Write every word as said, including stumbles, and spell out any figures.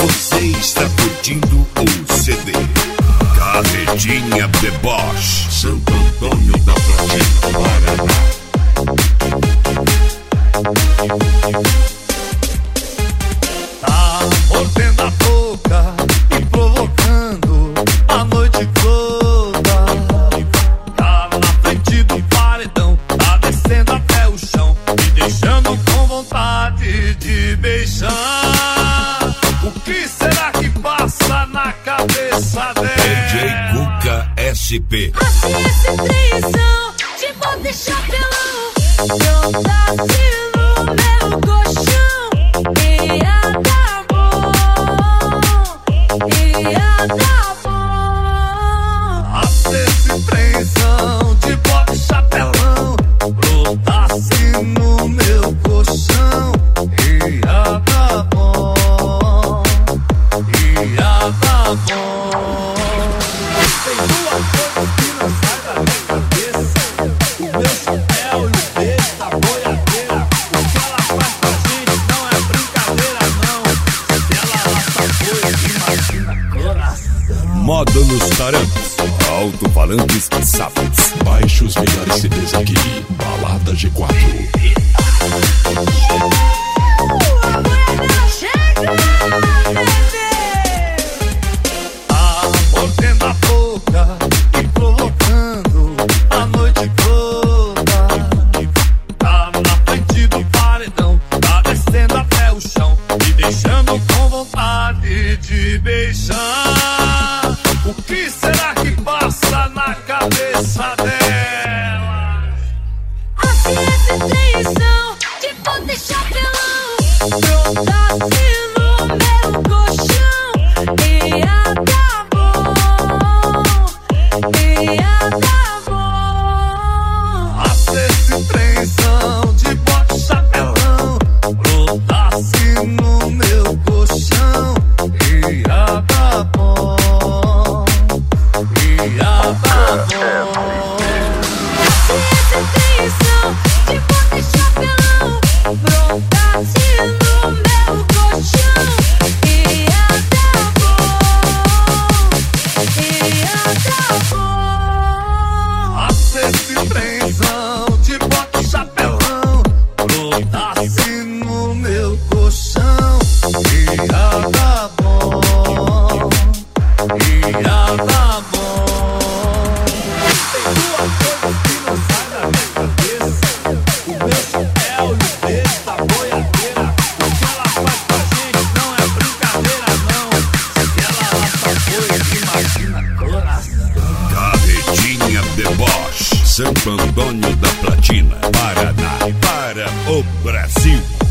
Você está curtindo o C D Carretinha Deboche, Santo Antônio da Platina, Paraná. Tá mordendo a boca e provocando a noite toda. Tá na frente do paredão, tá descendo até o chão, me deixando com vontade de beijar. O que será que passa na cabeça dela? D J Cuca S P. Assim esse trenzão, te vou deixar pelão. Prontasse no meu colchão. Ia dar bom, ia dar bom. Assim esse trenzão, te vou deixar pelão. Prontasse no meu colchão. Ia dar bom, ia dar bom. Tem duas coisas que não saem da minha cabeça: o meu chapéu e o beijo da boiadeira. O que ela faz pra gente não é brincadeira, não. Se ela laça coisa, imagina coração. Moda nos tarancos, alto-falantes sábios. Baixe os melhores C Ds aqui, Balada G quatro. Tá mordendo a boca e provocando a noite toda. Tá na frente do paredão, tá descendo até o chão, me deixando com vontade de beijar. O que será que passa na cabeça dela? Assim esse trenzão, te vou deixar pelão. Prontasse no meu colchão. Ia dar bom, ia dar bom. Faça esse trenzão de bote chapelão. Brotasse no meu colchão. Ia dar bom, ia dar bom. Assim esse trenzão, te vou deixar pelão. Prontasse no meu colchão. Ia dar bom, ia dar bom. Faça esse trenzão de bote chapelão. Brotasse no meu colchão. Ia dar bom, ia dar bom. Tem duas coisas que não saem da minha cabeça: o meu chapéu e o beijo da boiadeira. O que ela faz pra gente não é brincadeira, não. Se ela laça coisa, imagina coração. Carretinha Deboche, Santo Antônio da Platina, Paraná, para o Brasil.